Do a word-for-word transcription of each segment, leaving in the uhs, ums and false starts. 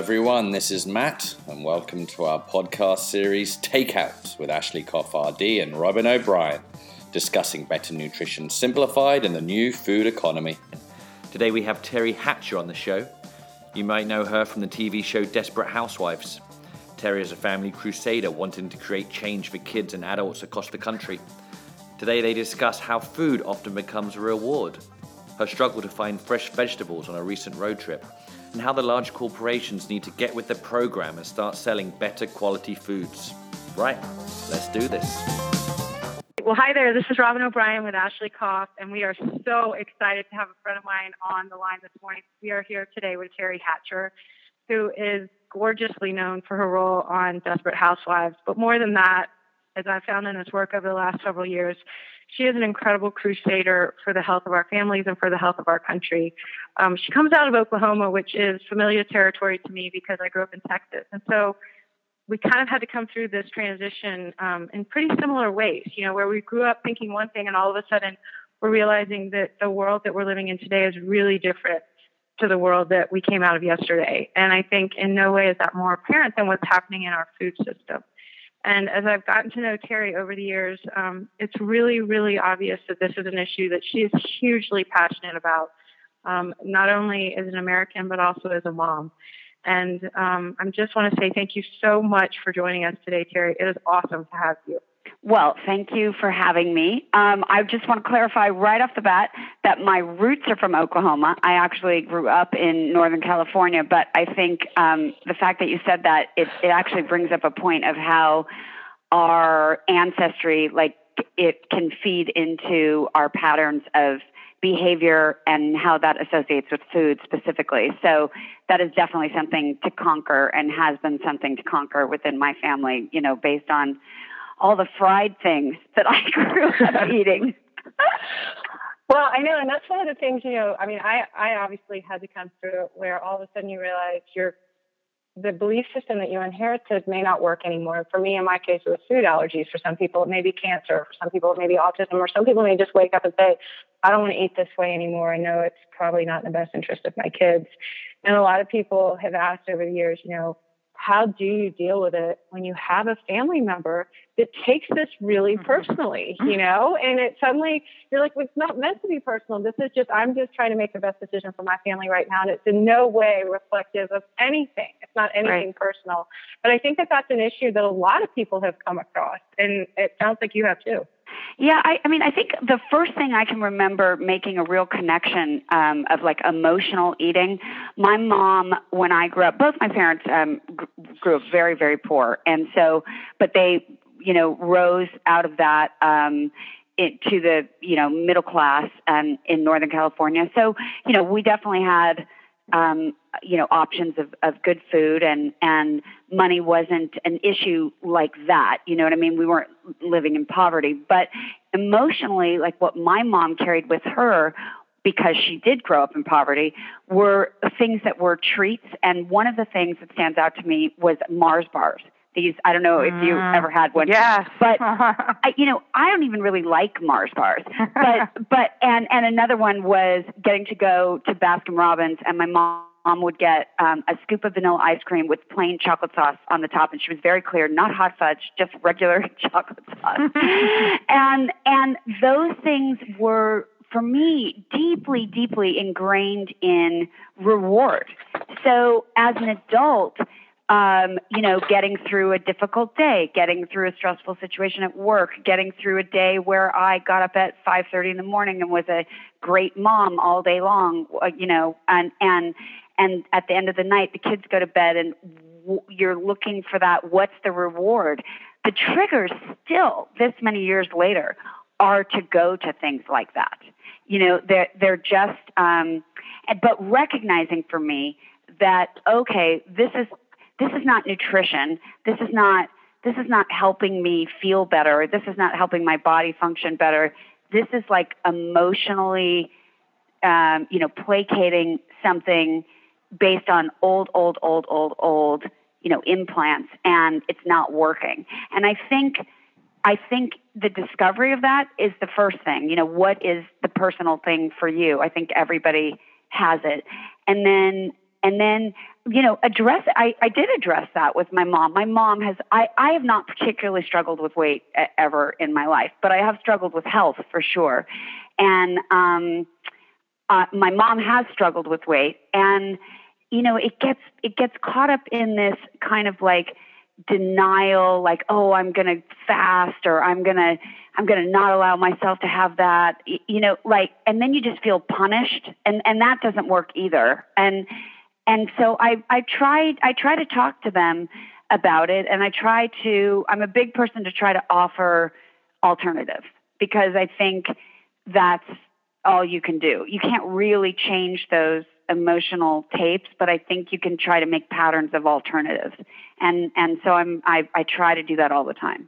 everyone. This is Matt, and welcome to our podcast series, Takeout, with Ashley Koff R D and Robin O'Brien, discussing better nutrition simplified in the new food economy. Today we have Teri Hatcher on the show. You might know her from the T V show Desperate Housewives. Teri is a family crusader wanting to create change for kids and adults across the country. Today they discuss how food often becomes a reward, her struggle to find fresh vegetables on a recent road trip, and how the large corporations need to get with the program and start selling better quality foods. Right, let's do this. Well, hi there. This is Robin O'Brien with Ashley Koff, and we are so excited to have a friend of mine on the line this morning. We are here today with Teri Hatcher, who is gorgeously known for her role on Desperate Housewives. But more than that, as I've found in this work over the last several years, she is an incredible crusader for the health of our families and for the health of our country. Um, she comes out of Oklahoma, which is familiar territory to me because I grew up in Texas. And so we kind of had to come through this transition um, in pretty similar ways, you know, where we grew up thinking one thing and all of a sudden we're realizing that the world that we're living in today is really different to the world that we came out of yesterday. And I think in no way is that more apparent than what's happening in our food system. And as I've gotten to know Teri over the years, um, it's really, really obvious that this is an issue that she is hugely passionate about, um, not only as an American, but also as a mom. And um, I just want to say thank you so much for joining us today, Teri. It is awesome to have you. Well, thank you for having me. Um, I just want to clarify right off the bat that my roots are from Oklahoma. I actually grew up in Northern California, but I think um, the fact that you said that, it, it actually brings up a point of how our ancestry, like, it can feed into our patterns of behavior and how that associates with food specifically. So that is definitely something to conquer and has been something to conquer within my family, you know, based on all the fried things that I grew up eating. Well, I know, and that's one of the things, you know, I mean, I, I obviously had to come through it where all of a sudden you realize your the belief system that you inherited may not work anymore. For me, in my case, it was food allergies. For some people, it may be cancer. For some people, it may be autism. Or some people may just wake up and say, I don't want to eat this way anymore. I know it's probably not in the best interest of my kids. And a lot of people have asked over the years, you know, how do you deal with it when you have a family member that takes this really personally, you know, and it suddenly you're like, well, it's not meant to be personal. This is just, I'm just trying to make the best decision for my family right now. And it's in no way reflective of anything. It's not anything right. personal. But I think that that's an issue that a lot of people have come across. And it sounds like you have too. Yeah, I, I mean, I think the first thing I can remember making a real connection um, of like emotional eating, my mom, when I grew up, both my parents um, g- grew up very, very poor. And so, but they, you know, rose out of that um, it, to the, you know, middle class um, in Northern California. So, you know, we definitely had, um, you know, options of, of good food, and, and money wasn't an issue like that. You know what I mean? We weren't living in poverty, but emotionally, like what my mom carried with her, because she did grow up in poverty, were things that were treats. And one of the things that stands out to me was Mars bars. These, I don't know if you mm, ever had one, yes. but I, you know, I don't even really like Mars bars, but, but, and, and another one was getting to go to Baskin Robbins, and my mom Mom would get um, a scoop of vanilla ice cream with plain chocolate sauce on the top, and she was very clear, not hot fudge, just regular chocolate sauce. and and those things were, for me, deeply, deeply ingrained in reward. So as an adult, um, you know, getting through a difficult day, getting through a stressful situation at work, getting through a day where I got up at five thirty in the morning and was a great mom all day long, you know, and and and at the end of the night, the kids go to bed, and w- you're looking for that. What's the reward? The triggers still, this many years later, are to go to things like that. You know, they're they're just, um, but recognizing for me that okay, this is. This is not nutrition. This is not this is not helping me feel better. This is not helping my body function better. This is like emotionally, um, you know, placating something based on old, old, old, old, old, you know, implants, and it's not working. And I think, I think the discovery of that is the first thing. You know, what is the personal thing for you? I think everybody has it, and then. And then you know, address, I, I did address that with my mom. My mom has, I, I have not particularly struggled with weight ever in my life, but I have struggled with health for sure. And, um, uh, my mom has struggled with weight, and, you know, it gets, it gets caught up in this kind of like denial, like, oh, I'm going to fast, or I'm going to, I'm going to not allow myself to have that, you know, like, and then you just feel punished, and, and that doesn't work either. And, And so I, I tried, I try to talk to them about it, and I try to, I'm a big person to try to offer alternatives, because I think that's all you can do. You can't really change those emotional tapes, but I think you can try to make patterns of alternatives. And, and so I'm, I, I try to do that all the time.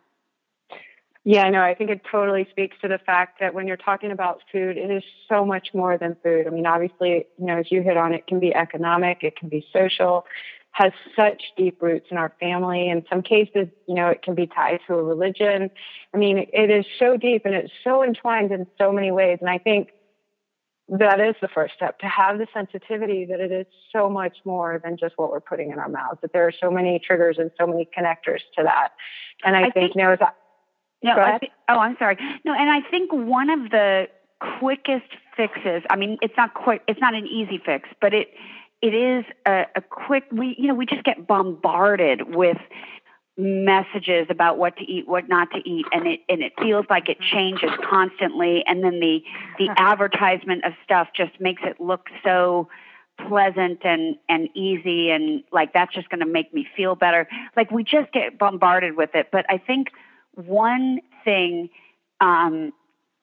Yeah, no, I think it totally speaks to the fact that when you're talking about food, it is so much more than food. I mean, obviously, you know, as you hit on, it can be economic, it can be social, has such deep roots in our family. In some cases, you know, it can be tied to a religion. I mean, it is so deep, and it's so entwined in so many ways. And I think that is the first step, to have the sensitivity that it is so much more than just what we're putting in our mouths, that there are so many triggers and so many connectors to that. And I, I think, think, you know, as I, No, I th- oh, I'm sorry. No, and I think one of the quickest fixes, I mean, it's not quick, it's not an easy fix, but it it is a, a quick, we, you know, we just get bombarded with messages about what to eat, what not to eat, and it and it feels like it changes constantly, and then the the advertisement of stuff just makes it look so pleasant and and easy, and like that's just going to make me feel better. Like we just get bombarded with it. But I think one thing, um,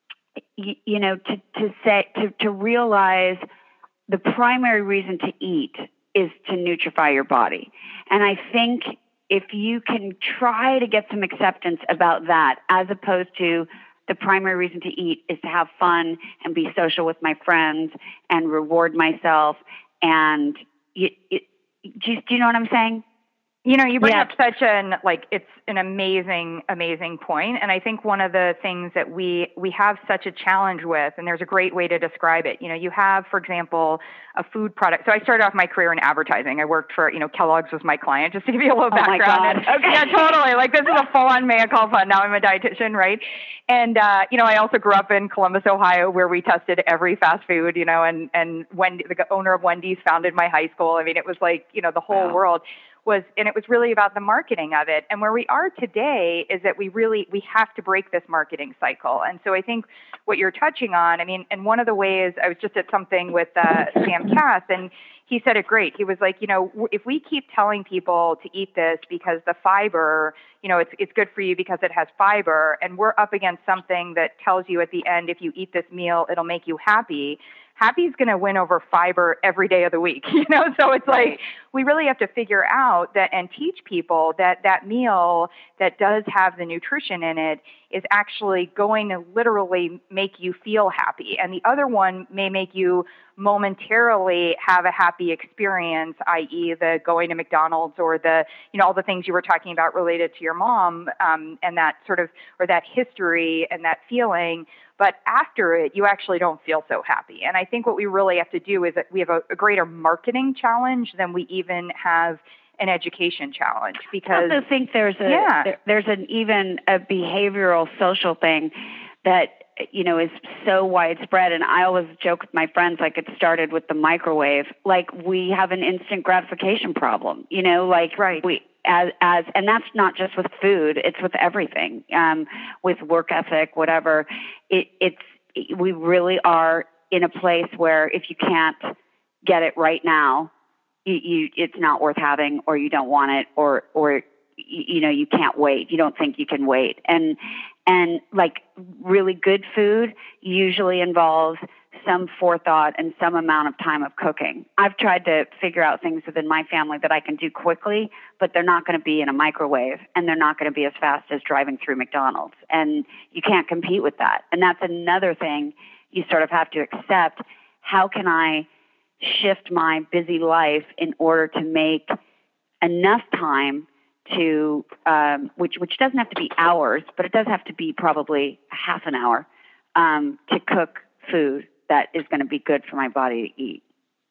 you, you know, to, to say, to, to realize the primary reason to eat is to nutrify your body. And I think if you can try to get some acceptance about that, as opposed to the primary reason to eat is to have fun and be social with my friends and reward myself. And you, it, do, you, do you know what I'm saying? You know, you bring yeah. up such an, like, it's an amazing, amazing point. And I think one of the things that we, we have such a challenge with, and there's a great way to describe it. You know, you have, for example, a food product. So I started off my career in advertising. I worked for, you know, Kellogg's was my client, just to give you a little oh background. My God. And, okay. Yeah, totally. Like, this is a full-on mea culpa. Now I'm a dietitian, right? And, uh, you know, I also grew up in Columbus, Ohio, where we tested every fast food, you know, and, and Wendy, the owner of Wendy's founded my high school. I mean, it was like, you know, the whole wow. world. Was, and it was really about the marketing of it. And where we are today is that we really, we have to break this marketing cycle. And so I think what you're touching on, I mean, and one of the ways, I was just at something with uh, Sam Kass, and he said it great. He was like, you know, if we keep telling people to eat this because the fiber, you know, it's it's good for you because it has fiber, and we're up against something that tells you at the end, if you eat this meal, it'll make you happy. Happy is going to win over fiber every day of the week, you know? So it's like, we really have to figure out that and teach people that that meal that does have the nutrition in it is actually going to literally make you feel happy. And the other one may make you momentarily have a happy experience, that is the going to McDonald's or the, you know, all the things you were talking about related to your mom, um, and that sort of, or that history and that feeling. But after it, you actually don't feel so happy. And I think what we really have to do is that we have a, a greater marketing challenge than we even have an education challenge. Because I also think there's a yeah. there, there's an even a behavioral social thing that, you know, is so widespread. And I always joke with my friends, like it started with the microwave. Like we have an instant gratification problem, you know, like right. we as as and that's not just with food, it's with everything, um, with work ethic, whatever. It, it's we really are in a place where if you can't get it right now, you, you it's not worth having, or you don't want it, or or you know you can't wait. You don't think you can wait, and and like really good food usually involves some forethought and some amount of time of cooking. I've tried to figure out things within my family that I can do quickly, but they're not going to be in a microwave, and they're not going to be as fast as driving through McDonald's. And you can't compete with that. And that's another thing you sort of have to accept. How can I shift my busy life in order to make enough time to, um, which which doesn't have to be hours, but it does have to be probably half an hour, um, to cook food that is going to be good for my body to eat.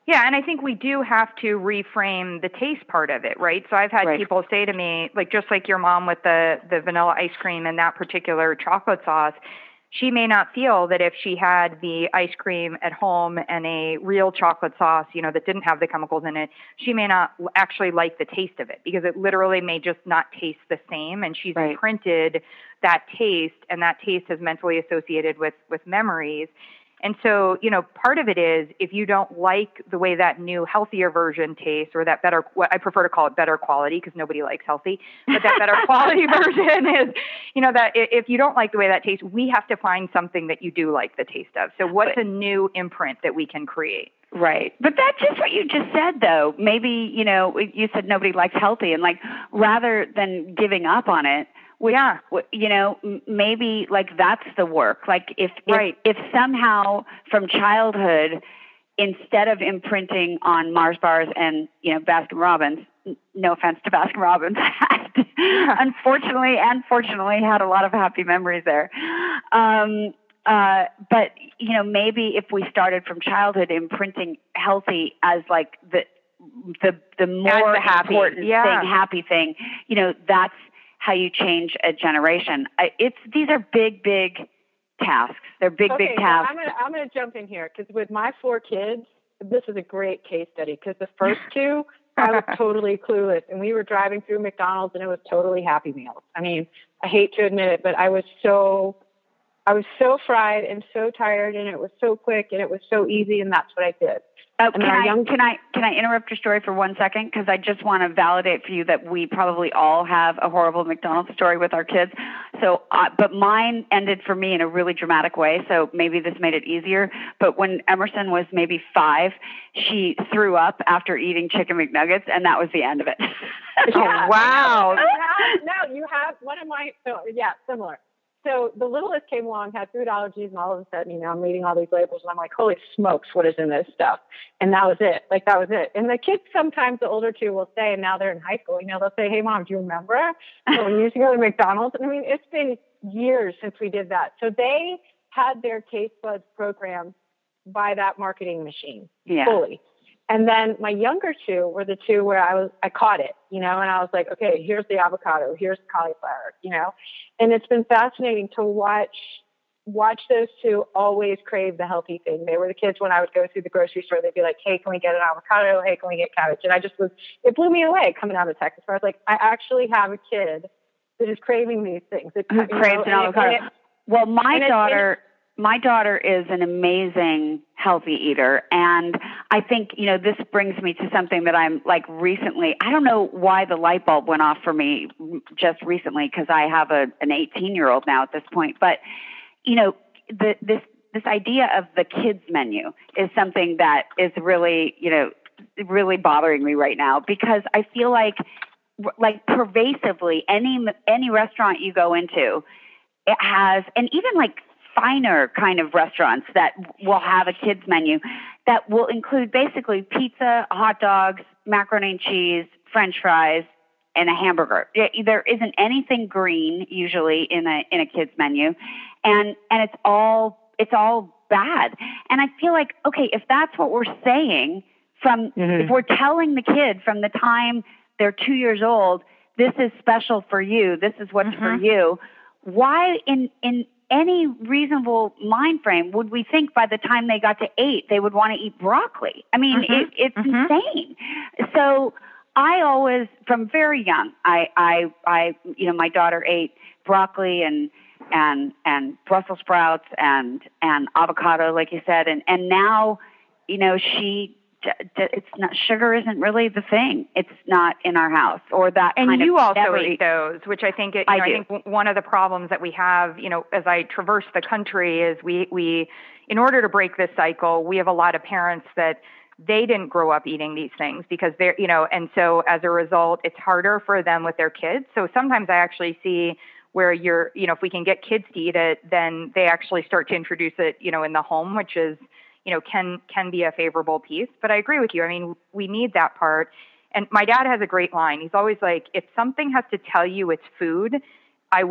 Yeah, and I think we do have to reframe the taste part of it, right? So I've had Right. people say to me, like just like your mom with the, the vanilla ice cream and that particular chocolate sauce, she may not feel that if she had the ice cream at home and a real chocolate sauce, you know, that didn't have the chemicals in it, she may not actually like the taste of it because it literally may just not taste the same. And she's Right. imprinted that taste, and that taste is mentally associated with, with memories. And so, you know, part of it is if you don't like the way that new healthier version tastes, or that better, what I prefer to call it better quality because nobody likes healthy, but that better quality version is, you know, that if you don't like the way that tastes, we have to find something that you do like the taste of. So what's But, a new imprint that we can create? Right. But that's just what you just said, though. Maybe, you know, you said nobody likes healthy, and like rather than giving up on it, which, Yeah. you know, m- maybe like that's the work. Like if, Right. if, if somehow from childhood, instead of imprinting on Mars bars and, you know, Baskin Robbins, n- no offense to Baskin Robbins, unfortunately and fortunately had a lot of happy memories there. Um, uh, but, you know, maybe if we started from childhood imprinting healthy as like the, the, the more the happy, important yeah. thing, happy thing, you know, that's how you change a generation. I, it's, these are big, big tasks. They're big, okay, big so tasks. I'm gonna I'm gonna jump in here because with my four kids, this is a great case study because the first two I was totally clueless, and we were driving through McDonald's and it was totally Happy Meals. I mean, I hate to admit it, but I was so I was so fried and so tired, and it was so quick and it was so easy, and that's what I did. Oh, And can our I, young- can I can I interrupt your story for one second? Because I just want to validate for you that we probably all have a horrible McDonald's story with our kids. So, uh, but mine ended for me in a really dramatic way. So maybe this made it easier. But when Emerson was maybe five, she threw up after eating chicken McNuggets, and that was the end of it. Yeah. Wow. No, you have one of my, so yeah, similar. So the littlest came along, had food allergies, and all of a sudden, you know, I'm reading all these labels, and I'm like, holy smokes, what is in this stuff? And that was it. Like, that was it. And the kids sometimes, the older two, will say, and now they're in high school, you know, they'll say, hey, Mom, do you remember when we used to go to McDonald's? And I mean, it's been years since we did that. So they had their taste buds programmed by that marketing machine Yeah. fully. And then my younger two were the two where I was, I caught it, you know, and I was like, okay, here's the avocado, here's the cauliflower, you know, and it's been fascinating to watch, watch those two always crave the healthy thing. They were the kids when I would go through the grocery store, they'd be like, hey, can we get an avocado? Hey, can we get cabbage? And I just was, it blew me away coming out of Texas. Where I was like, I actually have a kid that is craving these things. It, Who craves an avocado? Well, my and it- daughter, my daughter is an amazing healthy eater. And I think, you know, this brings me to something that I'm like recently, I don't know why the light bulb went off for me just recently, because I have a, an eighteen year old now at this point. But, you know, the, this, this idea of the kids menu is something that is really, you know, really bothering me right now, because I feel like, like pervasively, any, any restaurant you go into, it has, and even like finer kind of restaurants that will have a kids menu that will include basically pizza, hot dogs, macaroni and cheese, French fries, and a hamburger. There isn't anything green usually in a in a kids menu, and and it's all it's all bad. And I feel like, okay, if that's what we're saying from mm-hmm. if we're telling the kid from the time they're two years old, this is special for you, this is what's mm-hmm. for you. Why in in any reasonable mind frame would we think by the time they got to eight, they would want to eat broccoli? I mean, mm-hmm. it, it's mm-hmm. insane. So I always, from very young, I, I, I, you know, my daughter ate broccoli and, and, and Brussels sprouts and, and avocado, like you said. And, and now, you know, she, it's not, sugar isn't really the thing. It's not in our house, or that and kind of. And you also never eat eat those, which I think, it, you I, know, do. I think one of the problems that we have, you know, as I traverse the country is we, we, in order to break this cycle, we have a lot of parents that they didn't grow up eating these things because they're, you know, and so as a result, it's harder for them with their kids. So sometimes I actually see where you're, you know, if we can get kids to eat it, then they actually start to introduce it, you know, in the home, which is, you know, can can be a favorable piece. But I agree with you. I mean, we need that part. And my dad has a great line. He's always like, if something has to tell you it's food, I wouldn't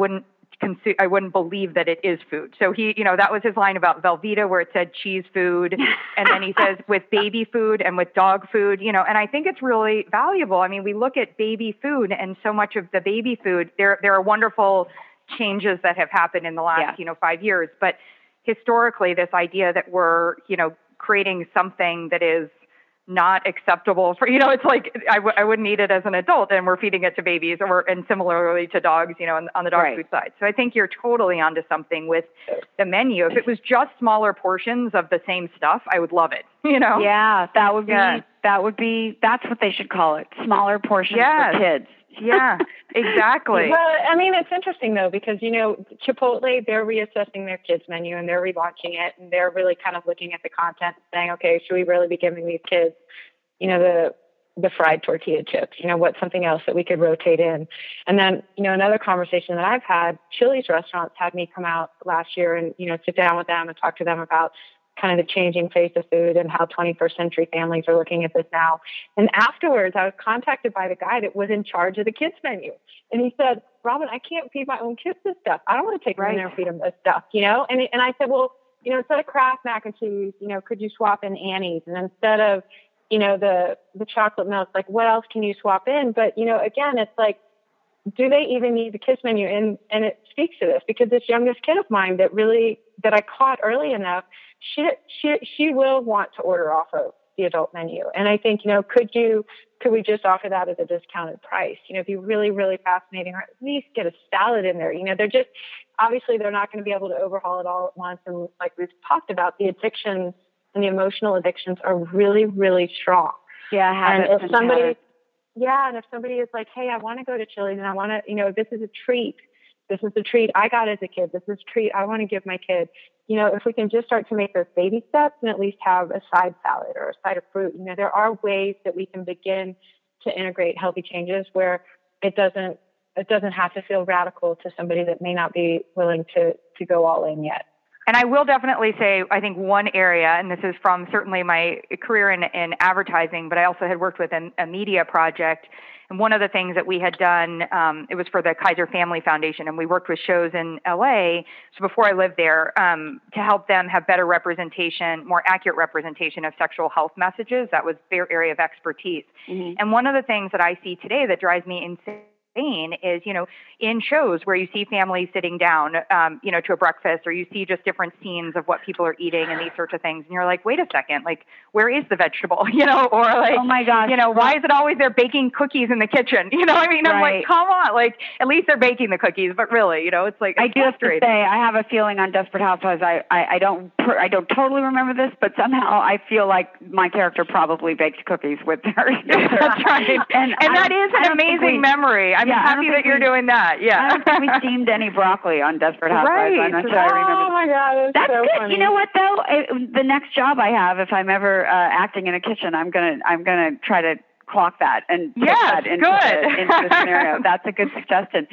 consume, I wouldn't believe that it is food. So he, you know, that was his line about Velveeta, where it said cheese food. And then he says with baby food and with dog food, you know, and I think it's really valuable. I mean, we look at baby food, and so much of the baby food, there, there are wonderful changes that have happened in the last, yeah. you know, five years. But historically, this idea that we're, you know, creating something that is not acceptable for, you know, it's like I, w- I wouldn't eat it as an adult, and we're feeding it to babies, or and similarly to dogs, you know, on, on the dog right. food side. So I think you're totally onto something with the menu. If it was just smaller portions of the same stuff, I would love it. You know? Yeah, that would be yeah. that would be that's what they should call it. Smaller portions yes. for kids. Yeah, exactly. Well, I mean, it's interesting though, because, you know, Chipotle, they're reassessing their kids menu and they're relaunching it, and they're really kind of looking at the content and saying, okay, should we really be giving these kids, you know, the the fried tortilla chips, you know, what's something else that we could rotate in? And then, you know, another conversation that I've had, Chili's restaurants had me come out last year and, you know, sit down with them and talk to them about kind of the changing face of food and how twenty-first century families are looking at this now. And afterwards, I was contacted by the guy that was in charge of the kids menu. And he said, Robin, I can't feed my own kids this stuff. I don't want to take them in there and feed them this stuff, you know? And, and I said, well, you know, instead of Kraft mac and cheese, you know, could you swap in Annie's? And instead of, you know, the, the chocolate milk, like what else can you swap in? But, you know, again, it's like, do they even need the kids menu? And, and it speaks to this, because this youngest kid of mine that really, that I caught early enough, she, she, she will want to order off of the adult menu. And I think, you know, could you, could we just offer that at a discounted price? You know, it'd be really, really fascinating, or at least get a salad in there. You know, they're just, obviously they're not going to be able to overhaul it all at once. And like we've talked about, the addictions and the emotional addictions are really, really strong. Yeah, habits and if and somebody, habits. yeah, and if somebody is like, hey, I want to go to Chili's and I want to, you know, this is a treat. This is the treat I got as a kid. This is a treat I want to give my kid. You know, if we can just start to make those baby steps and at least have a side salad or a side of fruit, you know, there are ways that we can begin to integrate healthy changes where it doesn't, it doesn't have to feel radical to somebody that may not be willing to, to go all in yet. And I will definitely say, I think one area, and this is from certainly my career in, in advertising, but I also had worked with a, a media project. And one of the things that we had done, um, it was for the Kaiser Family Foundation, and we worked with shows in L A, so before I lived there, um, to help them have better representation, more accurate representation of sexual health messages. That was their area of expertise. Mm-hmm. And one of the things that I see today that drives me insane is, you know, in shows where you see families sitting down, um, you know, to a breakfast, or you see just different scenes of what people are eating and these sorts of things. And you're like, wait a second, like, where is the vegetable? You know, or like, oh my gosh, you know, why is it always they're baking cookies in the kitchen? You know, I mean, I'm right. like, come on, like, at least they're baking the cookies, but really, you know, it's like, I do have to say, I have a feeling on Desperate Housewives, I, I, I don't, I don't totally remember this, but somehow I feel like my character probably baked cookies with her. That's right. And, and that is an amazing we, memory. I'm yeah, happy that you're we, doing that. Yeah. I don't think we steamed any broccoli on Desperate Housewives. Right. I'm not sure I remember. Oh my God, that's so good. funny. You know what though? It, the next job I have, if I'm ever uh, acting in a kitchen, I'm gonna I'm gonna try to clock that and put yes, that into good. the, into the scenario. That's a good suggestion.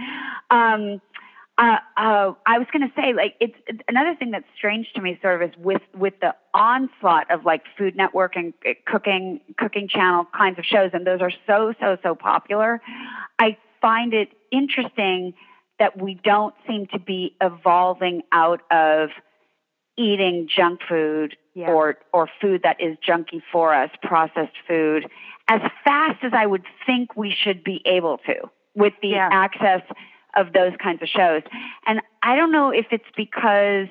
Um, uh, uh, I was going to say, like, it's, it's another thing that's strange to me, sort of, is with with the onslaught of like Food Network and uh, cooking cooking channel kinds of shows, and those are so so so popular. I find it interesting that we don't seem to be evolving out of eating junk food yeah. or or food that is junky for us, processed food, as fast as I would think we should be able to with the yeah. access of those kinds of shows. And I don't know if it's because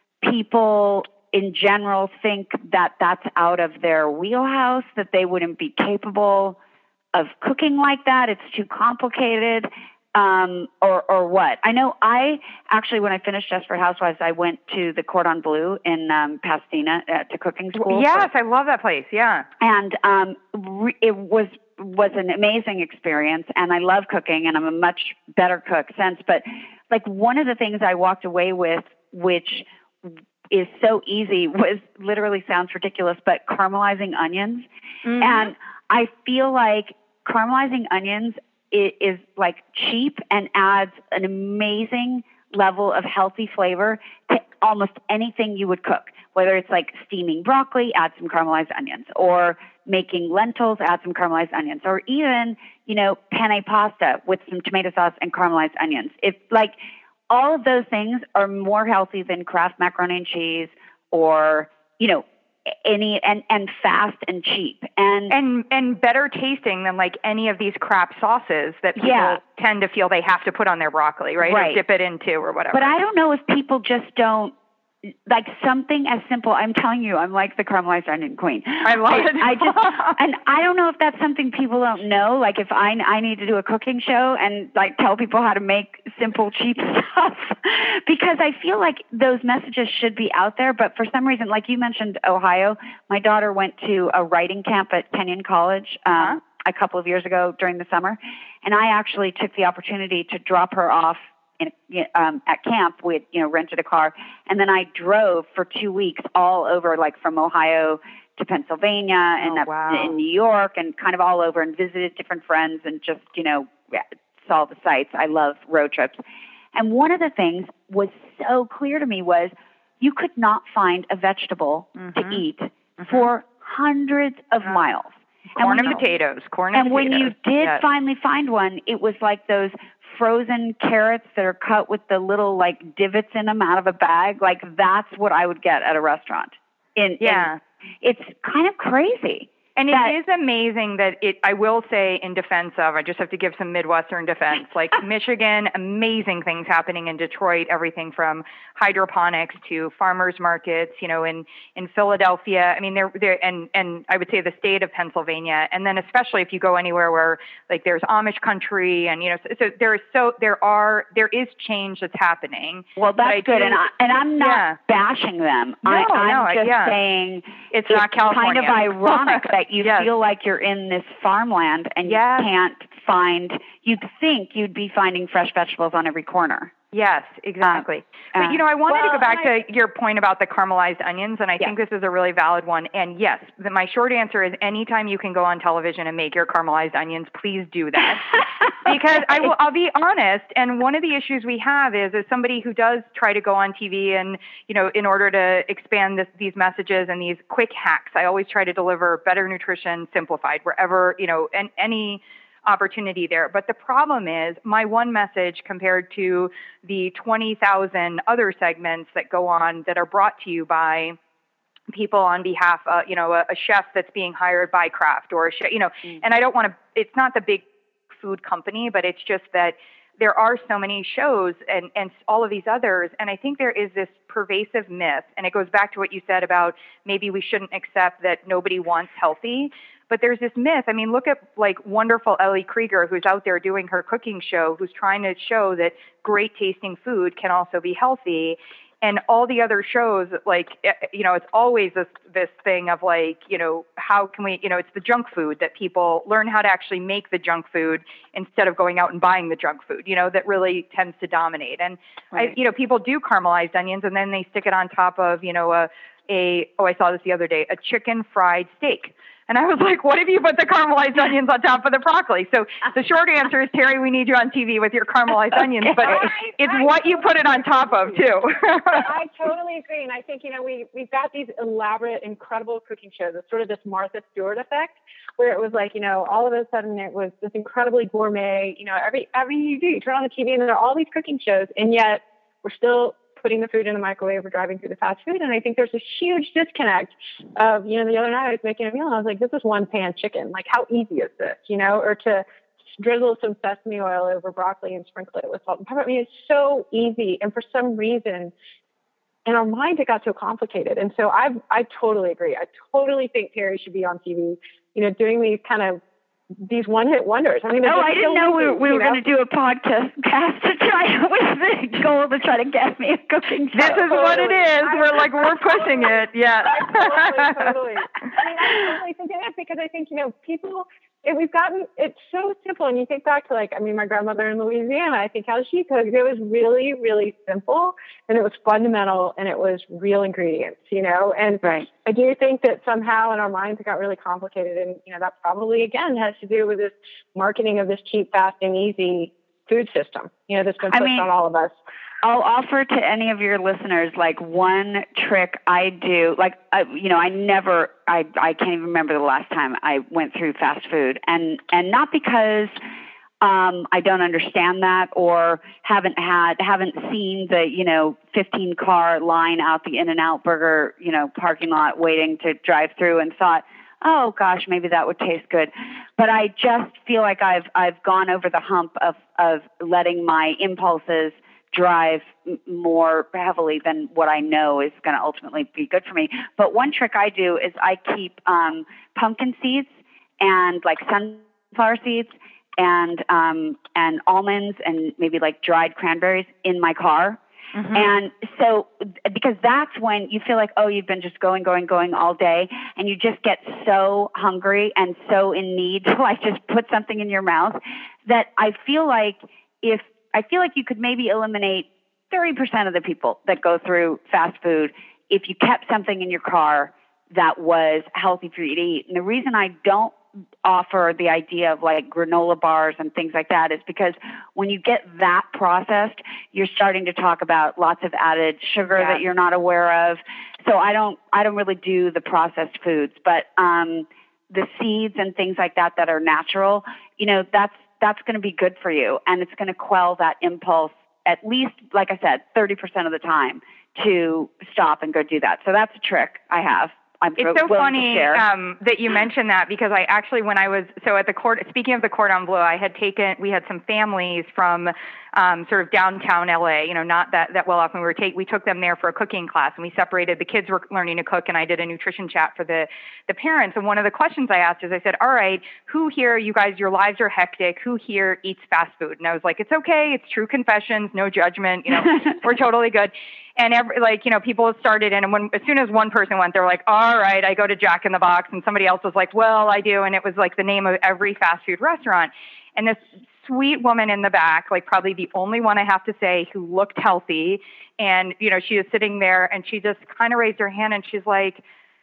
people in general think that that's out of their wheelhouse, that they wouldn't be capable of cooking like that. It's too complicated. Um, or, or what? I know I actually, when I finished Desperate Housewives, I went to the Cordon Bleu in um, Pasadena uh, to cooking school. Yes, for, I love that place. Yeah. And um, re- it was was an amazing experience, and I love cooking, and I'm a much better cook since. But like one of the things I walked away with, which is so easy, was literally sounds ridiculous, but caramelizing onions. Mm-hmm. And I feel like caramelizing onions It is like cheap and adds an amazing level of healthy flavor to almost anything you would cook, whether it's like steaming broccoli, add some caramelized onions, or making lentils, add some caramelized onions, or even, you know, penne pasta with some tomato sauce and caramelized onions. It's like all of those things are more healthy than Kraft macaroni and cheese or, you know, any and, and fast and cheap and and and better tasting than like any of these crap sauces that people yeah. tend to feel they have to put on their broccoli, right? Right. Or dip it into or whatever. But I don't know if people just don't like something as simple. I'm telling you, I'm like the caramelized onion queen. I love I, it. I just, and I don't know if that's something people don't know. Like if I, I need to do a cooking show and like tell people how to make simple, cheap stuff, because I feel like those messages should be out there. But for some reason, like you mentioned, Ohio, my daughter went to a writing camp at Kenyon College um, uh-huh. a couple of years ago during the summer, and I actually took the opportunity to drop her off In, um, at camp. We had, you know, rented a car, and then I drove for two weeks all over, like from Ohio to Pennsylvania and oh, up wow. in New York, and kind of all over, and visited different friends, and just, you know, saw the sights. I love road trips. And one of the things was so clear to me was you could not find a vegetable mm-hmm. to eat mm-hmm. for hundreds of uh, miles. Corn and, and potatoes. Corn and and when potatoes. you did yes. finally find one, it was like those frozen carrots that are cut with the little like divots in them out of a bag. Like that's what I would get at a restaurant. In, yeah. In, it's kind of crazy. And that, it is amazing that it, I will say in defense of, I just have to give some Midwestern defense, like Michigan, amazing things happening in Detroit, everything from hydroponics to farmers markets, you know, in, in Philadelphia. I mean, they're, they're, and, and I would say the state of Pennsylvania. And then especially if you go anywhere where like there's Amish country and, you know, so, so there is so, there are, there is change that's happening. Well, that's good. Do, and, I, and I'm not yeah. bashing them. No, I, I'm no, just yeah. saying it's, it's not California. kind of ironic that you yes. feel like you're in this farmland and yes. you can't find, you'd think you'd be finding fresh vegetables on every corner. Yes, exactly. Uh, but, you know, I wanted well, to go back I, to your point about the caramelized onions, and I yeah. think this is a really valid one. And yes, the, my short answer is anytime you can go on television and make your caramelized onions, please do that. Because I will, I'll be honest, and one of the issues we have is, as somebody who does try to go on T V and, you know, in order to expand this, these messages and these quick hacks, I always try to deliver better nutrition simplified wherever, you know, and any opportunity there. But the problem is my one message compared to the twenty thousand other segments that go on that are brought to you by people on behalf of, you know, a, a chef that's being hired by Kraft or a chef, you know, mm. and I don't want to, it's not the big food company, but it's just that there are so many shows and, and all of these others. And I think there is this pervasive myth, and it goes back to what you said about maybe we shouldn't accept that nobody wants healthy. But there's this myth. I mean, look at like wonderful Ellie Krieger, who's out there doing her cooking show, who's trying to show that great tasting food can also be healthy. And all the other shows, like, you know, it's always this, this thing of like, you know, how can we, you know, it's the junk food that people learn how to actually make the junk food instead of going out and buying the junk food, you know, that really tends to dominate. And, right. I, you know, people do caramelized onions and then they stick it on top of, you know, a, a, oh, I saw this the other day, a chicken fried steak. And I was like, what if you put the caramelized onions on top of the broccoli? So the short answer is, Terry, we need you on T V with your caramelized onions, but I, it's I, what you put it on top of, too. I totally agree. And I think, you know, we, we've got these elaborate, incredible cooking shows. It's sort of this Martha Stewart effect, where it was like, you know, all of a sudden it was this incredibly gourmet, you know, every, every you do, you turn on the T V and there are all these cooking shows, and yet we're still putting the food in the microwave or driving through the fast food. And I think there's a huge disconnect of, you know, the other night I was making a meal and I was like, this is one pan chicken. Like, how easy is this, you know, or to drizzle some sesame oil over broccoli and sprinkle it with salt and pepper. I mean, it's so easy. And for some reason, in our mind, it got so complicated. And so I I totally agree. I totally think Terry should be on T V, you know, doing these kind of these one-hit wonders. I mean, oh, I didn't know we were, we were going to do a podcast cast to try with the goal to try to get me a cooking show. This is totally. What it is. I, we're like, we're pushing totally, it. Yeah. totally, totally. I mean, I totally think that because I think, you know, people, it, we've gotten, it's so simple. And you think back to like, I mean, my grandmother in Louisiana, I think how she cooked, it was really, really simple and it was fundamental and it was real ingredients, you know, and right. I do think that somehow in our minds it got really complicated. And, you know, that probably, again, has to do with this marketing of this cheap, fast, and easy food system, you know, that's been pushed I mean, on all of us. I'll offer to any of your listeners, like one trick I do, like, uh, you know, I never, I, I can't even remember the last time I went through fast food. And, and not because um, I don't understand that, or haven't had, haven't seen the, you know, fifteen car line out the In-N-Out Burger, you know, parking lot waiting to drive through and thought, oh gosh, maybe that would taste good. But I just feel like I've, I've gone over the hump of, of letting my impulses drive m- more heavily than what I know is going to ultimately be good for me. But one trick I do is I keep, um, pumpkin seeds and like sunflower seeds and um, and almonds and maybe like dried cranberries in my car. Mm-hmm. And so, because that's when you feel like, oh, you've been just going, going, going all day, and you just get so hungry and so in need to like just put something in your mouth, that I feel like if, I feel like you could maybe eliminate thirty percent of the people that go through fast food if you kept something in your car that was healthy for you to eat. And the reason I don't offer the idea of like granola bars and things like that is because when you get that processed, you're starting to talk about lots of added sugar yeah. that you're not aware of. So I don't, I don't really do the processed foods, but um, the seeds and things like that that are natural, you know, that's, that's going to be good for you. And it's going to quell that impulse at least, like I said, thirty percent of the time to stop and go do that. So that's a trick I have. I'm it's so funny um, that you mentioned that, because I actually, when I was, so at the court, speaking of the Cordon Bleu, I had taken, we had some families from um, sort of downtown L A, you know, not that, that well off, and we were take, we took them there for a cooking class, and we separated, the kids were learning to cook, and I did a nutrition chat for the, the parents. And one of the questions I asked is, I said, all right, who here, you guys, your lives are hectic, who here eats fast food? And I was like, it's okay, it's true confessions, no judgment, you know, we're totally good. And every, like, you know, people started in, and when, as soon as one person went, they were like, all right, I go to Jack in the Box. And somebody else was like, well, I do. And it was like the name of every fast food restaurant. And this sweet woman in the back, like probably the only one I have to say who looked healthy. And, you know, she was sitting there and she just kind of raised her hand and she's like,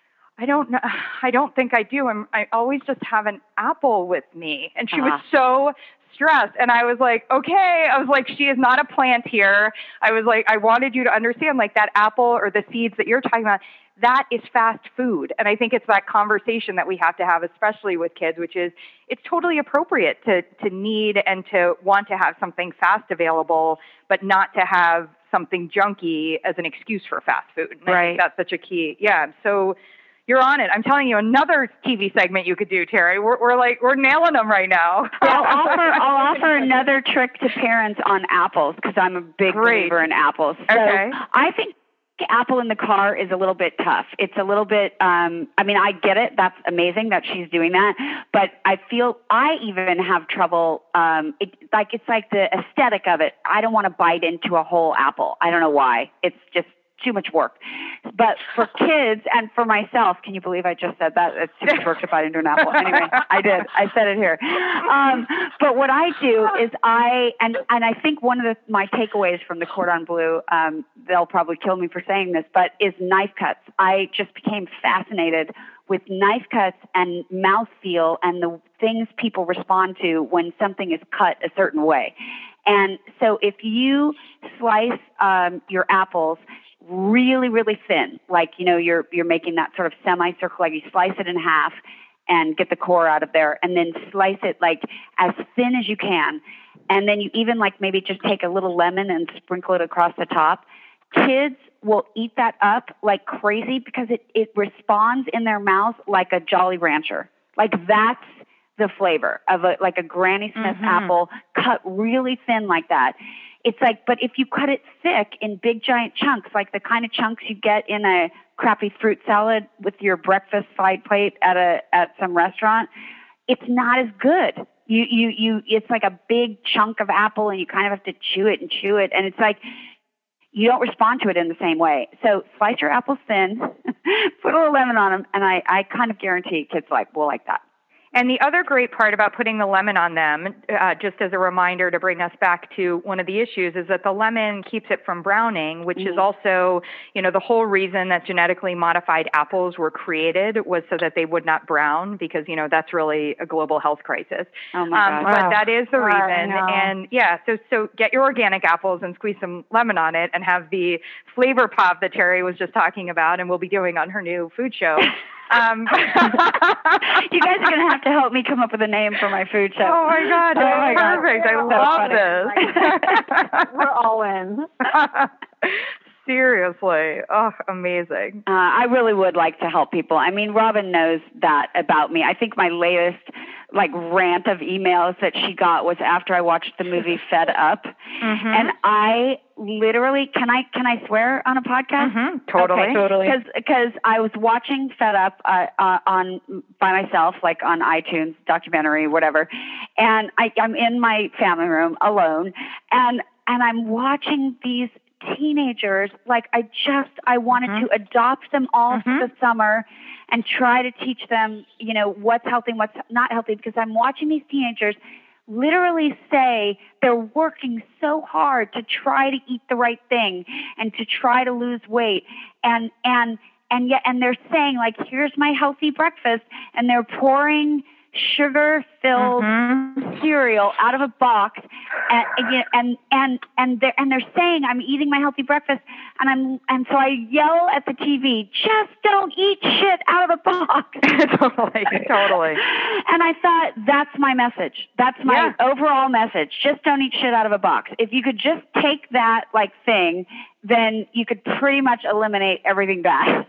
I don't know. I don't think I do. I'm, I always just have an apple with me. And she uh-huh. was so stressed. And I was like, okay. I was like, she is not a plant here. I was like, I wanted you to understand, like, that apple or the seeds that you're talking about, that is fast food. And I think it's that conversation that we have to have, especially with kids, which is it's totally appropriate to, to need and to want to have something fast available, but not to have something junky as an excuse for fast food. And right. I think that's such a key. Yeah. So you're on it. I'm telling you, another T V segment you could do, Terry. We're, we're like, we're nailing them right now. I'll offer, I'll offer another trick to parents on apples, because I'm a big Great. believer in apples. So okay. I think apple in the car is a little bit tough. It's a little bit, um, I mean, I get it. That's amazing that she's doing that. But I feel I even have trouble, um, it, like, it's like the aesthetic of it. I don't want to bite into a whole apple. I don't know why. It's just too much work. But for kids and for myself, can you believe I just said that? It's too much work to bite into an apple. Anyway, I did. I said it here. Um, but what I do is I, and, and I think one of the, my takeaways from the Cordon Bleu, um, they'll probably kill me for saying this, but is knife cuts. I just became fascinated with knife cuts and mouthfeel and the things people respond to when something is cut a certain way. And so if you slice um, your apples really, really thin, like, you know, you're you're making that sort of semicircle, like you slice it in half and get the core out of there, and then slice it like as thin as you can, and then you even like maybe just take a little lemon and sprinkle it across the top. Kids will eat that up like crazy because it, it responds in their mouth like a Jolly Rancher. Like, that's the flavor of a like a Granny Smith mm-hmm. apple cut really thin like that. It's like, but if you cut it thick in big giant chunks, like the kind of chunks you get in a crappy fruit salad with your breakfast side plate at a at some restaurant, it's not as good. You you you it's like a big chunk of apple and you kind of have to chew it and chew it, and it's like you don't respond to it in the same way. So slice your apples thin, put a little lemon on them, and I, I kind of guarantee kids like will like that. And the other great part about putting the lemon on them, uh, just as a reminder to bring us back to one of the issues, is that the lemon keeps it from browning, which mm-hmm. is also, you know, the whole reason that genetically modified apples were created was so that they would not brown, because, you know, that's really a global health crisis. Oh my um, God. But wow. that is the wow, reason. And yeah, so so get your organic apples and squeeze some lemon on it and have the flavor pop that Terry was just talking about and we'll be doing on her new food show. Um, you guys are going to have to help me come up with a name for my food show. Oh my God, oh my perfect. God. I love this. We're all in. Seriously. Oh, amazing. Uh, I really would like to help people. I mean, Robin knows that about me. I think my latest like rant of emails that she got was after I watched the movie Fed Up. Mm-hmm. And I literally, can I, can I swear on a podcast? Mm-hmm. Totally. Okay. Totally. Cause, cause I was watching Fed Up, uh, uh, on, by myself, like on iTunes, documentary, whatever. And I, I'm in my family room alone and, and I'm watching these teenagers, like I just, I wanted mm-hmm. to adopt them all mm-hmm. for the summer and try to teach them, you know, what's healthy and what's not healthy, because I'm watching these teenagers literally say they're working so hard to try to eat the right thing and to try to lose weight. And, and, and yet, and they're saying like, here's my healthy breakfast. And they're pouring sugar-filled mm-hmm. cereal out of a box, and and and and and they're, and they're saying I'm eating my healthy breakfast, and I'm and so I yell at the T V, just don't eat shit out of a box. totally, totally. And I thought that's my message. That's my yeah. overall message. Just don't eat shit out of a box. If you could just take that like thing, then you could pretty much eliminate everything bad.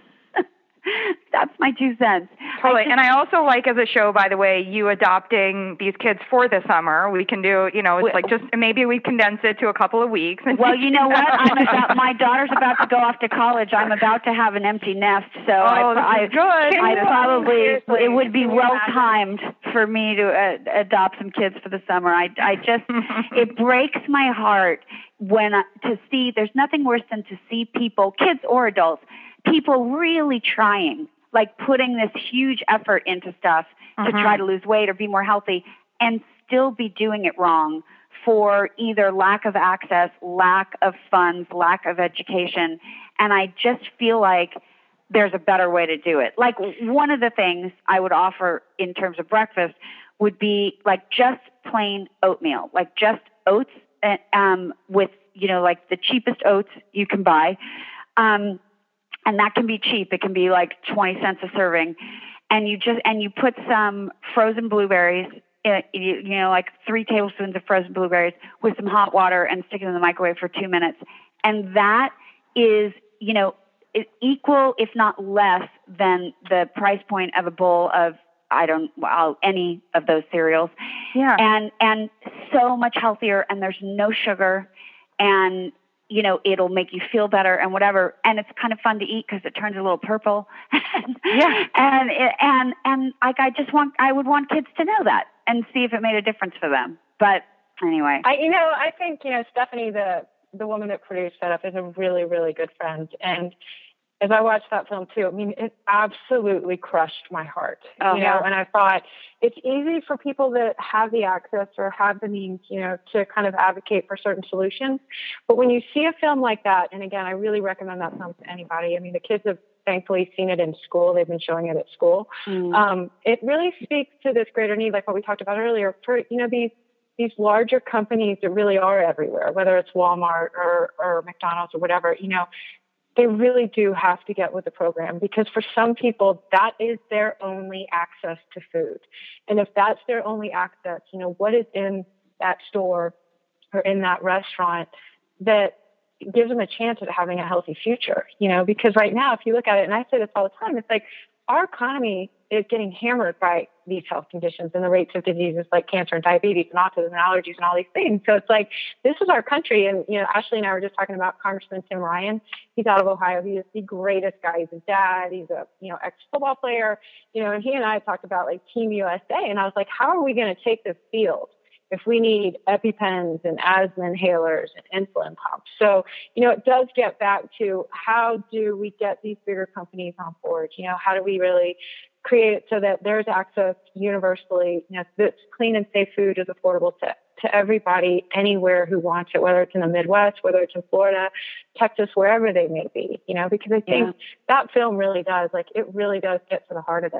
That's my two cents. Totally. I just, and I also like as a show, by the way, you adopting these kids for the summer. We can do, you know, it's like just maybe we condense it to a couple of weeks. Well, you know what? I'm about, my daughter's about to go off to college. I'm about to have an empty nest. So oh, I, this is good. I, I probably, Seriously. it would be Can you well imagine? timed for me to uh, adopt some kids for the summer. I, I just, it breaks my heart when I, to see, there's nothing worse than to see people, kids or adults, people really trying, like putting this huge effort into stuff uh-huh. to try to lose weight or be more healthy and still be doing it wrong for either lack of access, lack of funds, lack of education. And I just feel like there's a better way to do it. Like one of the things I would offer in terms of breakfast would be like just plain oatmeal, like just oats um, with, you know, like the cheapest oats you can buy. Um, And that can be cheap. It can be like twenty cents a serving. And you just, and you put some frozen blueberries, in, you, you know, like three tablespoons of frozen blueberries with some hot water and stick it in the microwave for two minutes. And that is, you know, equal, if not less than the price point of a bowl of, I don't, well, any of those cereals. Yeah. And, and so much healthier, and there's no sugar, and, you know, it'll make you feel better and whatever. And it's kind of fun to eat because it turns a little purple. yeah. And, and, and like, I just want, I would want kids to know that and see if it made a difference for them. But anyway. I, you know, I think, you know, Stephanie, the, the woman that produced Fed Up, is a really, really good friend. And as I watched that film too, I mean, it absolutely crushed my heart, oh, you know, yeah. and I thought it's easy for people that have the access or have the means, you know, to kind of advocate for certain solutions. But when you see a film like that, and again, I really recommend that film to anybody. I mean, the kids have thankfully seen it in school. They've been showing it at school. Mm. Um, it really speaks to this greater need, like what we talked about earlier, for, you know, these these larger companies that really are everywhere, whether it's Walmart or, or McDonald's or whatever, you know, they really do have to get with the program, because for some people, that is their only access to food. And if that's their only access, you know, what is in that store or in that restaurant that gives them a chance at having a healthy future, you know, because right now, if you look at it, and I say this all the time, it's like our economy is getting hammered by these health conditions and the rates of diseases like cancer and diabetes and autism and allergies and all these things. So it's like, this is our country. And, you know, Ashley and I were just talking about Congressman Tim Ryan. He's out of Ohio. He is the greatest guy. He's a dad. He's a, you know, ex-football player, you know, and he and I talked about like Team U S A. And I was like, how are we going to take this field if we need EpiPens and asthma inhalers and insulin pumps? So, you know, it does get back to how do we get these bigger companies on board? You know, how do we really create it so that there's access universally, you know, that clean and safe food is affordable to, to everybody anywhere who wants it, whether it's in the Midwest, whether it's in Florida, Texas, wherever they may be, you know, because I think yeah. that film really does, like, it really does get to the heart of it.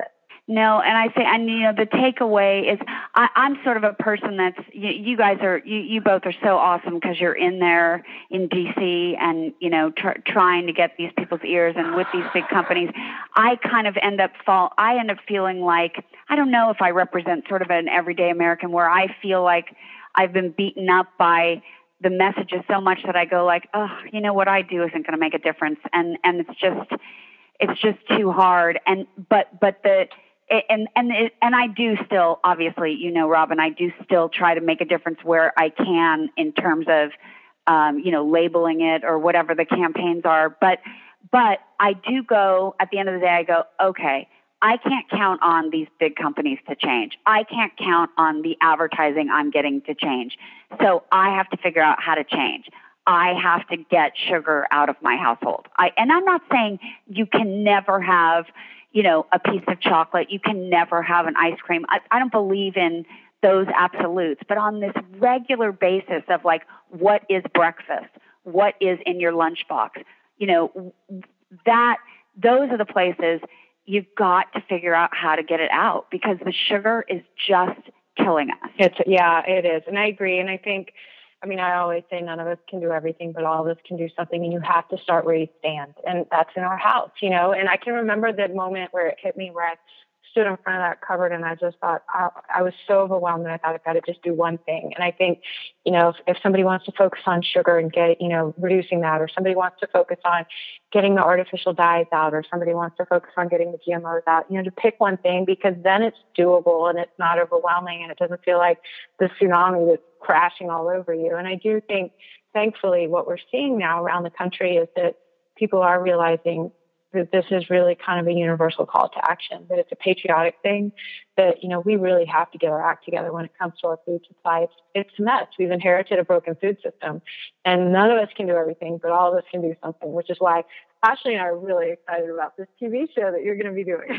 No, and I say, and you know, the takeaway is, I, I'm sort of a person that's, you, you guys are, you, you both are so awesome because you're in there in D C and, you know, tr- trying to get these people's ears and with these big companies. I kind of end up fall, I end up feeling like, I don't know if I represent sort of an everyday American where I feel like I've been beaten up by the messages so much that I go like, oh, you know, what I do isn't going to make a difference. And, and it's just, it's just too hard. And, but, but the, And and it, and I do still, obviously, you know, Robin, I do still try to make a difference where I can in terms of, um, you know, labeling it or whatever the campaigns are. But but I do go, at the end of the day, I go, okay, I can't count on these big companies to change. I can't count on the advertising I'm getting to change. So I have to figure out how to change. I have to get sugar out of my household. I and I'm not saying you can never have, you know, a piece of chocolate. You can never have an ice cream. I, I don't believe in those absolutes, but on this regular basis of like, what is breakfast? What is in your lunchbox? You know, that, those are the places you've got to figure out how to get it out because the sugar is just killing us. It's, yeah, it is. And I agree. And I think, I mean, I always say none of us can do everything, but all of us can do something, and you have to start where you stand. And that's in our house, you know. And I can remember the moment where it hit me where I stood in front of that cupboard and I just thought, I, I was so overwhelmed and I thought I've got to just do one thing. And I think, you know, if, if somebody wants to focus on sugar and get, you know, reducing that, or somebody wants to focus on getting the artificial dyes out, or somebody wants to focus on getting the G M Os out, you know, to pick one thing, because then it's doable and it's not overwhelming and it doesn't feel like the tsunami that's crashing all over you. And I do think, thankfully, what we're seeing now around the country is that people are realizing that this is really kind of a universal call to action, that it's a patriotic thing, that, you know, we really have to get our act together when it comes to our food supply. It's, it's a mess. We've inherited a broken food system, and none of us can do everything, but all of us can do something, which is why Ashley and I are really excited about this T V show that you're going to be doing.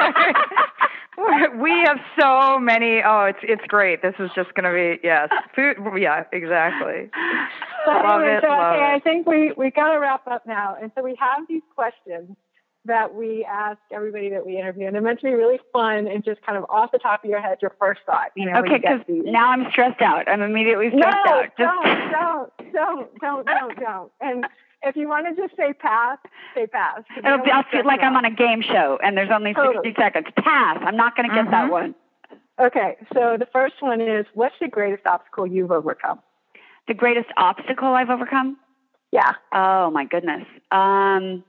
We have so many. Oh, it's it's great. This is just going to be, yes. Food, yeah, exactly. So love anyway, it, so, love okay, it. I think we, we got to wrap up now. And so we have these questions that we ask everybody that we interview, and they're meant to be really fun and just kind of off the top of your head, your first thought. You know, okay, because now I'm stressed out. I'm immediately stressed no, out. Just... Don't, don't, don't, don't, don't, don't. And if you want to just say pass, say pass. It'll be, I'll feel like I'm on a game show and there's only totally. sixty seconds. Pass. I'm not going to get Mm-hmm. that one. Okay, so the first one is, what's the greatest obstacle you've overcome? The greatest obstacle I've overcome? Yeah. Oh, my goodness. Um,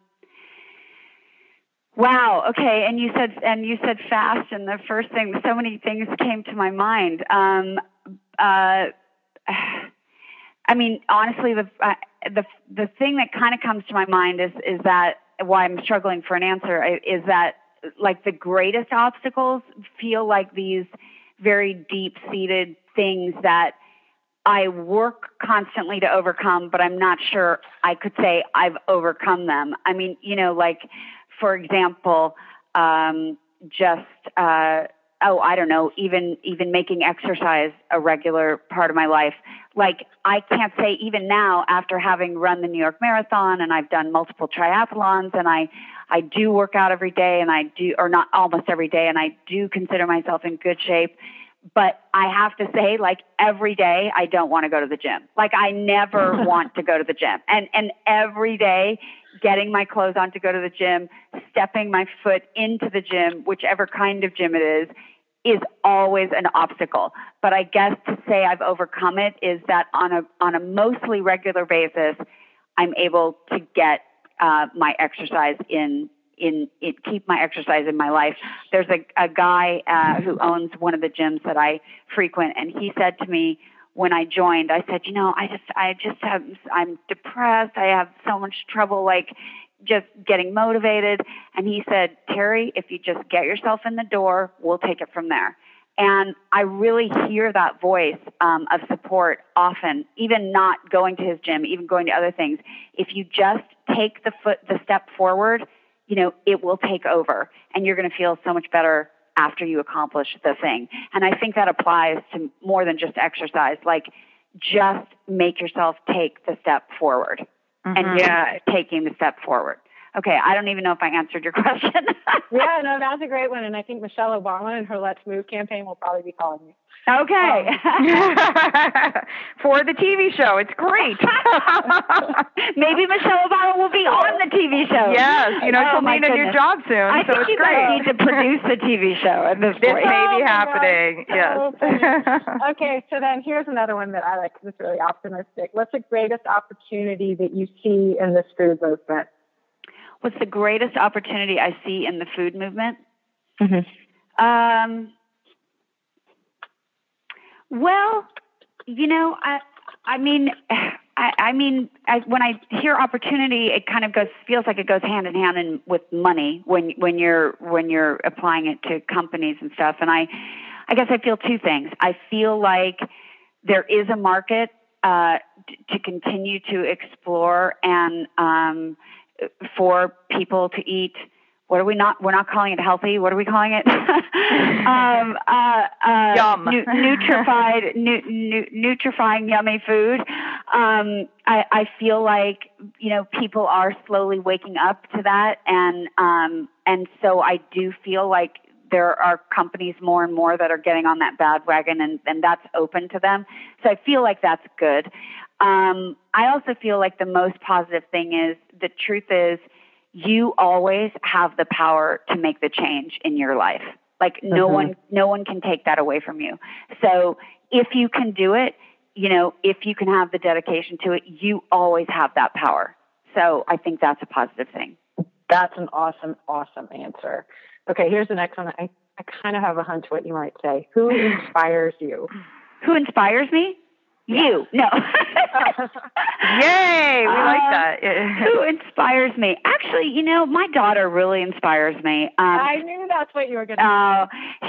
wow. Okay. And you said, and you said fast. And the first thing, so many things came to my mind. Um, uh, I mean, honestly, the, uh, the, the thing that kind of comes to my mind is, is that why I'm struggling for an answer is that, like, the greatest obstacles feel like these very deep-seated things that I work constantly to overcome, but I'm not sure I could say I've overcome them. I mean, you know, like, for example, um, just, uh, oh, I don't know, even, even making exercise a regular part of my life. Like, I can't say even now, after having run the New York Marathon and I've done multiple triathlons and I, I do work out every day and I do, or not almost every day, and I do consider myself in good shape. But I have to say, like, every day I don't want to go to the gym. Like, I never want to go to the gym. And, and every day getting my clothes on to go to the gym, stepping my foot into the gym, whichever kind of gym it is, is always an obstacle. But I guess to say I've overcome it is that on a, on a mostly regular basis, I'm able to get uh, my exercise in In it, keep my exercise in my life. There's a, a guy uh, who owns one of the gyms that I frequent, and he said to me when I joined, I said, you know, I just, I just have, I'm depressed. I have so much trouble, like, just getting motivated. And he said, Terry, if you just get yourself in the door, we'll take it from there. And I really hear that voice um, of support often, even not going to his gym, even going to other things. If you just take the foot, the step forward, you know, it will take over and you're going to feel so much better after you accomplish the thing. And I think that applies to more than just exercise. Like, just make yourself take the step forward. Mm-hmm. And yeah, taking the step forward. Okay, I don't even know if I answered your question. Yeah, no, that was a great one. And I think Michelle Obama and her Let's Move campaign will probably be calling you. Okay. Um, for the T V show. It's great. Maybe Michelle Obama will be on the T V show. Yes, you know, Oh, she'll my need a new goodness. job soon, I so think it's you great. guys need to produce the T V show at this This point. may be Oh, my happening. God. So Yes. funny. Okay, so then here's another one that I like because it's really optimistic. What's the greatest opportunity that you see in this food movement? What's the greatest opportunity I see in the food movement? Mm-hmm. Um, well, you know, I, I mean, I, I mean, I, when I hear opportunity, it kind of goes, feels like it goes hand in hand in, with money when, when you're, when you're applying it to companies and stuff. And I, I guess I feel two things. I feel like there is a market, uh, t- to continue to explore and, um, for people to eat. What are we not? We're not calling it healthy. What are we calling it? um, uh, uh, Yum. nu- nutrified, nu- nu- nutrifying, yummy food. Um, I, I feel like you know people are slowly waking up to that, and um, and so I do feel like there are companies more and more that are getting on that bandwagon, and, and that's open to them. So I feel like that's good. Um, I also feel like the most positive thing is the truth is you always have the power to make the change in your life. Like no Mm-hmm. one, no one can take that away from you. So if you can do it, you know, if you can have the dedication to it, you always have that power. So I think that's a positive thing. That's an awesome, awesome answer. Okay, here's the next one. I, I kind of have a hunch what you might say. Who inspires you? Who inspires me? You. No. Yay! We like Um, that. Who inspires me? Actually, you know, my daughter really inspires me. Um, I knew that's what you were going to uh,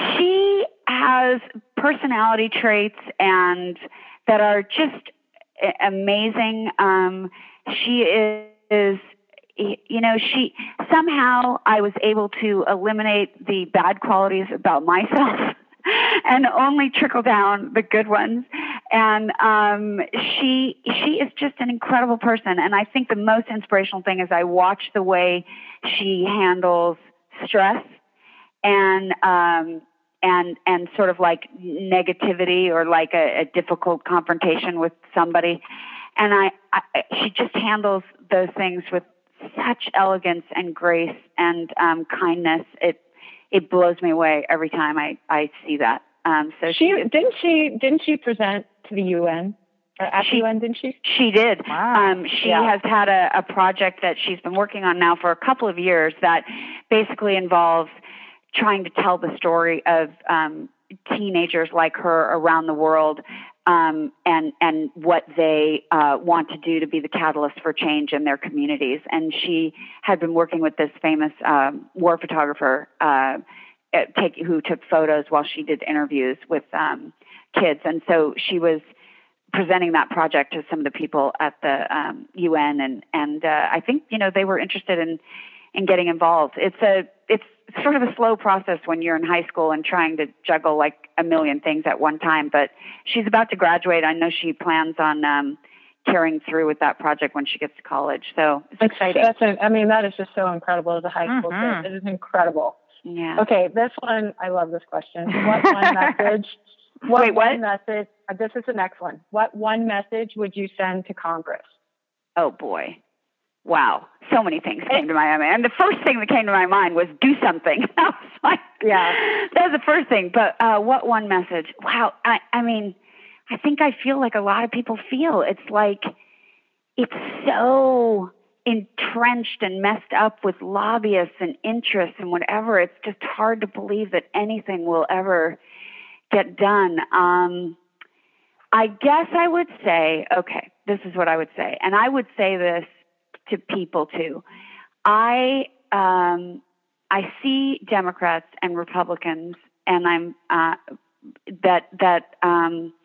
she has personality traits and that are just a- amazing. Um, she is, is, you know, she somehow I was able to eliminate the bad qualities about myself and only trickle down the good ones. And um, she she is just an incredible person. And I think the most inspirational thing is I watch the way she handles stress and um, and and sort of like negativity or like a, a difficult confrontation with somebody. And I, I she just handles those things with such elegance and grace and um, kindness. It it blows me away every time I, I see that. Um, so She she, didn't she didn't she present to the U N or at She- the U N? Didn't she? She did. Wow. Um, she Yeah. has had a, a project that she's been working on now for a couple of years that basically involves trying to tell the story of um, teenagers like her around the world um, and and what they uh, want to do to be the catalyst for change in their communities. And she had been working with this famous um, war photographer uh, take, who took photos while she did interviews with um, kids. And so she was presenting that project to some of the people at the um, U N, and and uh, I think you know they were interested in in getting involved. It's a it's sort of a slow process when you're in high school and trying to juggle like a million things at one time. But she's about to graduate. I know she plans on um, carrying through with that project when she gets to college. So it's exciting. That's an, I mean, that is just so incredible as a high school Mhm. kid. It is incredible. Yeah. Okay, this one, I love this question. What one message? What Wait, what? one message? uh, This is the next one. What one message would you send to Congress? Oh boy. Wow. So many things came to my mind. And the first thing that came to my mind was do something. I was like, Yeah. that was the first thing. But uh, what one message? Wow. I, I mean, I think I feel like a lot of people feel. It's like it's so entrenched and messed up with lobbyists and interests and whatever. It's just hard to believe that anything will ever get done. Um, I guess I would say, okay, this is what I would say. And I would say this to people too. I, um, I see Democrats and Republicans, and I'm, uh, that, that, um,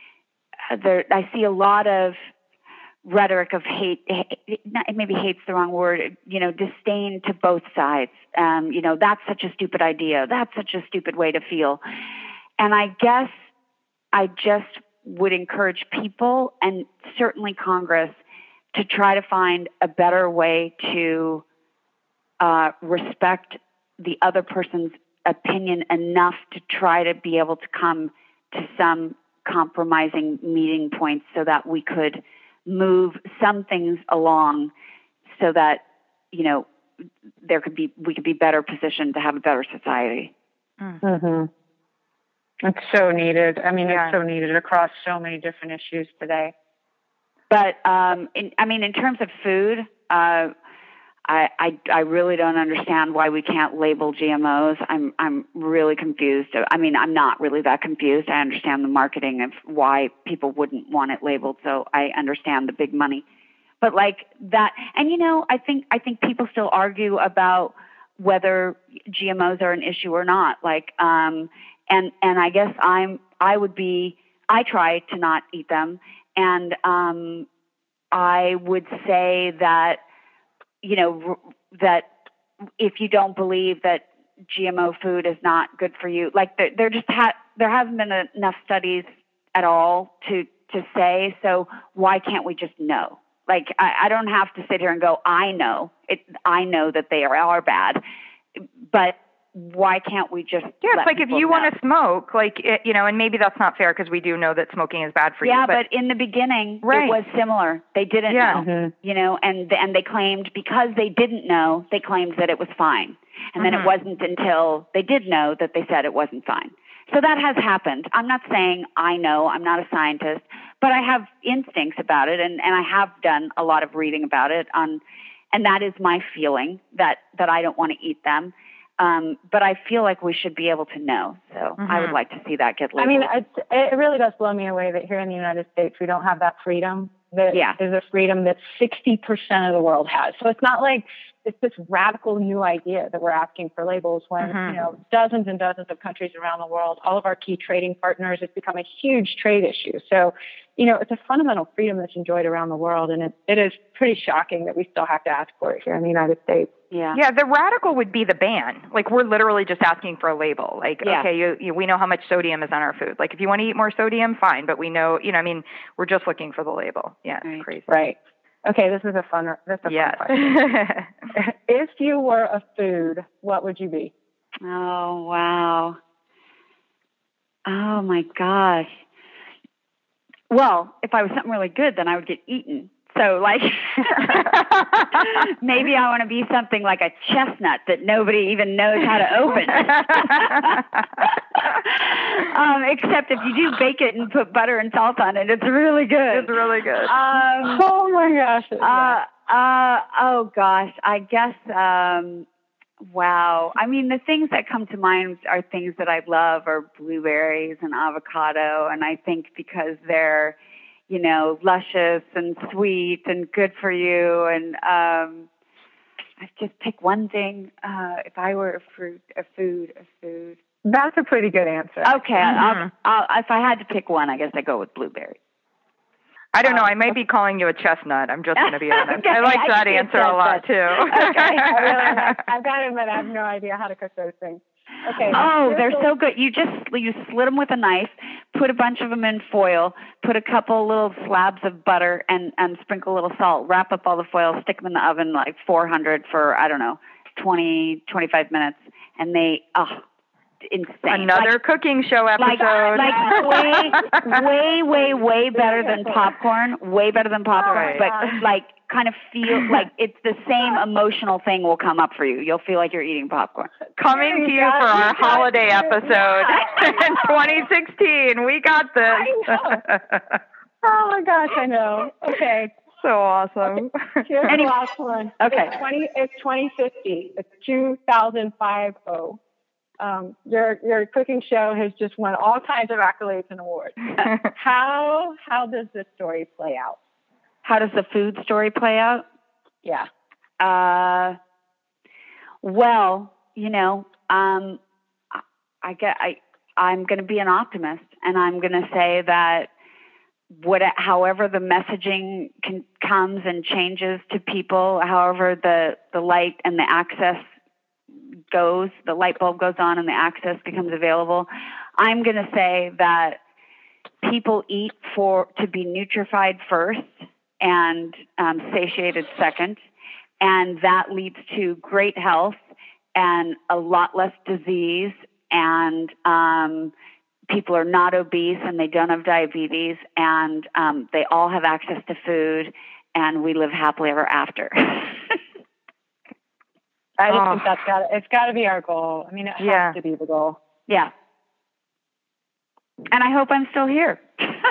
there, I see a lot of rhetoric of hate, hate, not, maybe hate's the wrong word, you know, disdain to both sides. Um, you know, that's such a stupid idea. That's such a stupid way to feel. And I guess I just would encourage people and certainly Congress to try to find a better way to uh, respect the other person's opinion enough to try to be able to come to some compromising meeting points so that we could move some things along so that, you know, there could be, we could be better positioned to have a better society. Mm-hmm. It's so needed. I mean, Yeah. it's so needed across so many different issues today. But, um, in, I mean, in terms of food, uh, I, I, I really don't understand why we can't label G M Os. I'm, I'm really confused. I mean, I'm not really that confused. I understand the marketing of why people wouldn't want it labeled. So I understand the big money, but like that, and you know, I think, I think people still argue about whether G M Os are an issue or not. Like, um, and, and I guess I'm, I would be, I try to not eat them. And, um, I would say that, you know, that if you don't believe that G M O food is not good for you, like there, there just ha- there hasn't been enough studies at all to, to say, so why can't we just know? Like, I, I don't have to sit here and go, I know it. I know that they are, are bad, but why can't we just Yeah, it's like if you know? want to smoke, like, it, you know, and maybe that's not fair because we do know that smoking is bad for yeah, you. but, but in the beginning, right. it was similar. They didn't Yeah. know, Mm-hmm. you know, and and they claimed because they didn't know, they claimed that it was fine. And then Mhm. it wasn't until they did know that they said it wasn't fine. So that has happened. I'm not saying I know, I'm not a scientist, but I have instincts about it, and, and I have done a lot of reading about it, on, and that is my feeling, that, that I don't want to eat them. Um, but I feel like we should be able to know. So Mm-hmm. I would like to see that get labeled. I mean, it's, it really does blow me away that here in the United States we don't have that freedom. That Yeah. is a freedom that sixty percent of the world has. So it's not like it's this radical new idea that we're asking for labels when, Mhm. you know, dozens and dozens of countries around the world, all of our key trading partners, it's become a huge trade issue. So, you know, it's a fundamental freedom that's enjoyed around the world. And it, it is pretty shocking that we still have to ask for it here in the United States. Yeah. Yeah, the radical would be the ban. Like, we're literally just asking for a label. Like, Yeah. okay, you, you, we know how much sodium is on our food. Like, if you want to eat more sodium, fine. But we know, you know, I mean, we're just looking for the label. Yeah, it's Right. crazy. Right. Okay, this is a fun, this is a Yes. fun question. If you were a food, what would you be? Oh, wow. Oh, my gosh. Well, if I was something really good, then I would get eaten. So, like, maybe I want to be something like a chestnut that nobody even knows how to open. um, except if you do bake it and put butter and salt on it, it's really good. It's really good. Um, Oh, my gosh. uh, uh, oh, gosh. I guess, um, wow. I mean, the things that come to mind are things that I love are blueberries and avocado. And I think because they're, you know, luscious and sweet and good for you. And um, I just pick one thing. Uh, if I were a fruit, a food, a food. That's a pretty good answer. Okay. Mhm. I'll, I'll, if I had to pick one, I guess I'd go with blueberry. I don't know. I might be calling you a chestnut. I'm just going to be honest. Okay, I like I that can answer a lot, too. Okay. I really have, I've got to admit, I have no idea how to cook those things. Okay. Oh, they're here's so good. You just you slit them with a knife, put a bunch of them in foil, put a couple little slabs of butter, and and sprinkle a little salt. Wrap up all the foil, stick them in the oven like four hundred for I don't know, twenty, twenty-five minutes, and they oh, insane. Another like, cooking show like episode. like way way way way better than popcorn. Way better than popcorn, Right. but like kind of feel like it's the same emotional thing will come up for you. You'll feel like you're eating popcorn. Coming to you for our holiday episode in twenty sixteen. We got this. Oh my gosh, I know. Okay. So awesome. Here's Any- the last one. Okay. It's twenty it's twenty fifty. It's two thousand five oh. Um, your your cooking show has just won all kinds of accolades and awards. how how does this story play out? How does the food story play out? Yeah. Uh, well, you know, um, I, I get, I, I'm going to be an optimist, and I'm going to say that what, however the messaging can, comes and changes to people, however the, the light and the access goes, the light bulb goes on and the access becomes available, I'm going to say that people eat for, to be nutrified first and um, satiated second. and that leads to great health and a lot less disease, and um, people are not obese and they don't have diabetes, and um, they all have access to food, and we live happily ever after. I just Oh. think that's got it's got to be our goal. I mean, it Yeah. has to be the goal. Yeah. And I hope I'm still here.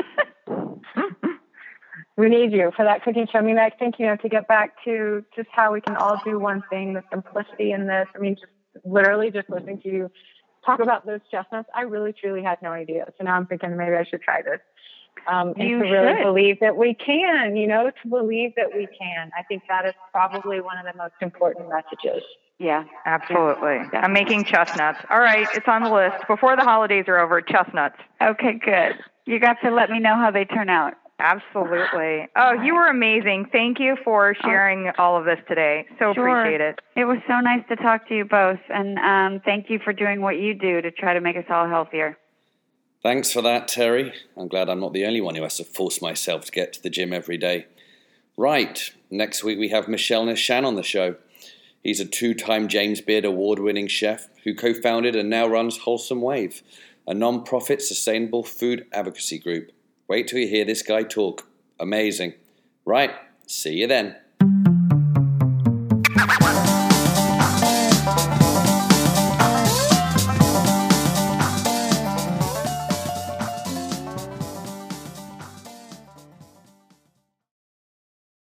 We need you for that cooking show. I mean, I think, you know, to get back to just how we can all do one thing, the simplicity in this. I mean, just literally just listening to you talk about those chestnuts, I really, truly had no idea. So now I'm thinking maybe I should try this. Um, and You to really should. believe that we can, you know, to believe that we can. I think that is probably one of the most important messages. Yeah. Absolutely. I'm making chestnuts. All right, it's on the list. Before the holidays are over, chestnuts. Okay, good. You got to let me know how they turn out. Absolutely. Oh, you were amazing. Thank you for sharing all of this today. So Sure. appreciate it. It was so nice to talk to you both, and um, thank you for doing what you do to try to make us all healthier. Thanks for that, Terry. I'm glad I'm not the only one who has to force myself to get to the gym every day. Right, next week we have Michel Nishan on the show. He's a two-time James Beard award-winning chef who co-founded and now runs Wholesome Wave, a non-profit sustainable food advocacy group. Wait till you hear this guy talk. Amazing. Right, see you then.